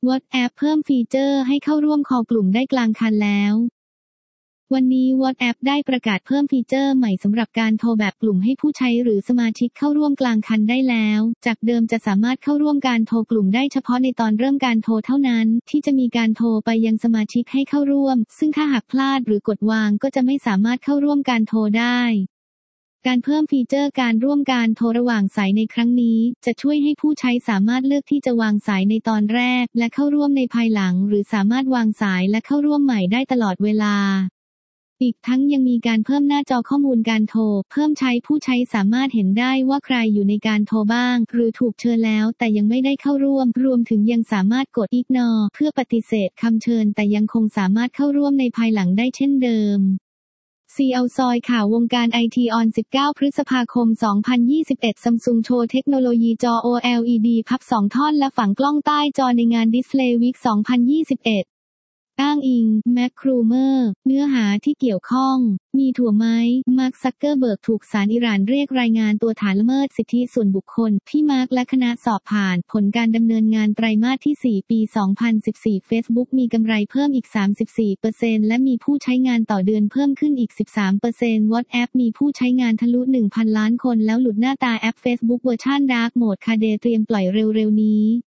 WhatsApp เพิ่มฟีเจอร์ให้เข้าร่วมคอลกลุ่มได้กลางคันแล้ววันนี้ WhatsApp ได้ประกาศเพิ่มฟีเจอร์ใหม่สำหรับการโทรแบบกลุ่มให้ผู้ใช้หรือสมาชิกเข้าร่วมกลางคันได้แล้วจากเดิมจะสามารถเข้าร่วมการโทรกลุ่มได้เฉพาะในตอนเริ่มการโทรเท่านั้นที่จะมีการโทรไปยังสมาชิกให้เข้าร่วมซึ่งถ้าหากพลาดหรือกดวางก็จะไม่สามารถเข้าร่วมการโทรได้การเพิ่มฟีเจอร์การร่วมการโทรระหว่างสายในครั้งนี้จะช่วยให้ผู้ใช้สามารถเลือกที่จะวางสายในตอนแรกและเข้าร่วมในภายหลังหรือสามารถวางสายและเข้าร่วมใหม่ได้ตลอดเวลาอีกทั้งยังมีการเพิ่มหน้าจอข้อมูลการโทรเพิ่มใช้ผู้ใช้สามารถเห็นได้ว่าใครอยู่ในการโทรบ้างหรือถูกเชิญแล้วแต่ยังไม่ได้เข้าร่วมรวมถึงยังสามารถกด Ignore เพื่อปฏิเสธคำเชิญแต่ยังคงสามารถเข้าร่วมในภายหลังได้เช่นเดิมCL ซอยข่าววงการไอทีออน19 พฤษภาคม 2021 Samsung โชว์เทคโนโลยีจอ OLED พับ2ท่อนและฝังกล้องใต้จอในงาน Display Week 2021อ้างอิง MacRumor เนื้อหาที่เกี่ยวข้องมีถั่วไหมมาร์ค ซักเกอร์เบิร์กถูกศาลอิหร่านเรียกรายงานตัวฐานละเมิดสิทธิส่วนบุคคลที่มาร์คและคณะสอบผ่านผลการดำเนินงานไตรมาสที่ 4 ปี 2014 Facebook มีกำไรเพิ่มอีก 34% และมีผู้ใช้งานต่อเดือนเพิ่มขึ้นอีก 13% WhatsApp มีผู้ใช้งานทะลุ 1,000 ล้านคนแล้วหลุดหน้าตาแอป Facebook เวอร์ชัน Dark Mode คาเดเตรียมปล่อยเร็วๆนี้